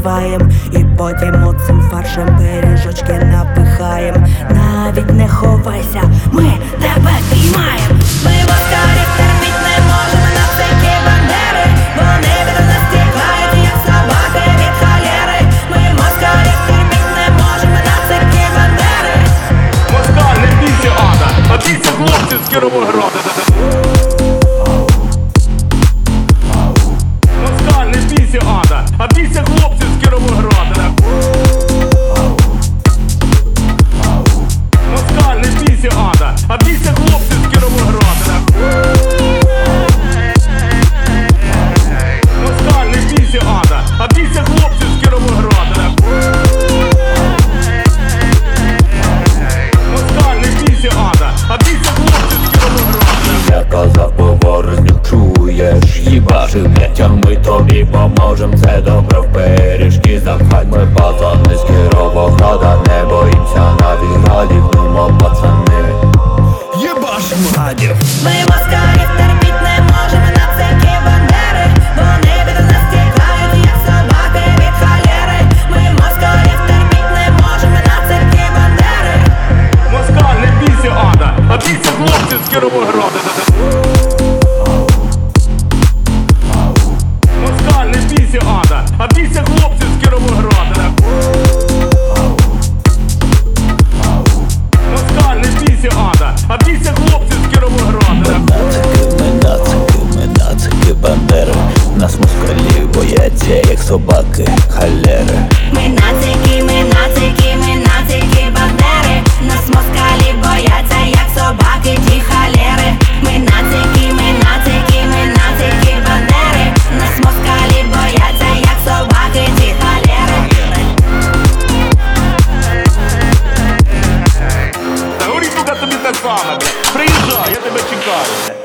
наливаєм, і потім оцим фаршем пиріжочки напихаєм. Навіть не ховайся, ми тебе піймаєм. Ми москалів терпіть не можемо, на всякі бандери. Вони від нас тікають, як собаки від холєри. Ми москалів терпіть не можемо, на всякі бандери. Москаль, не бійся, ада, а бійся хлопців з Кіровограда. Москаль, не бійся, ада, а бійся хлопців з Кіровограда. Москаль, не бійся, ада, а бійся хлопців з Кіровограда. Москаль, не бійся, ада, а бійся хлопців з Кіровограда. Москаль, не бійся, ада, а бійся хлопців з Кіровограда. Я казав поворожню, чуєш, їбаши, блять, а ми тобі поможем. Це добро в пиріжки запхать. Ми пацани з Кіровограда, не боїмся навіть градів. Ну мо пацани, їбашим гадів. Ми москалів терпіть не можемо, на всякі бандери. Вони від нас тікають, як собаки від холєри. Ми москалів терпіть не можемо, на всякі бандери. Москаль, не бійся, ада, а бійся хлопців з Кіровограда. Москаль, не бійся, ада, а бійся хлопців з Кіровограда. Москаль, не бійся, ада, а бійся хлопців з Кіровограда. Ми нацики, бандери. Нас москалі бояться, як собаки, холєри. Ми нацики, ми нацики, ми нацики бандери. Нас москалі бояться, як собаки ті холєри. Ми нацики, ми нацики, ми нацики бандери. Нас москалі бояться, як собаки ті холєри. Та горіть, сука, тобі те саме, блядь. Приїжджай, я тебе чекаю.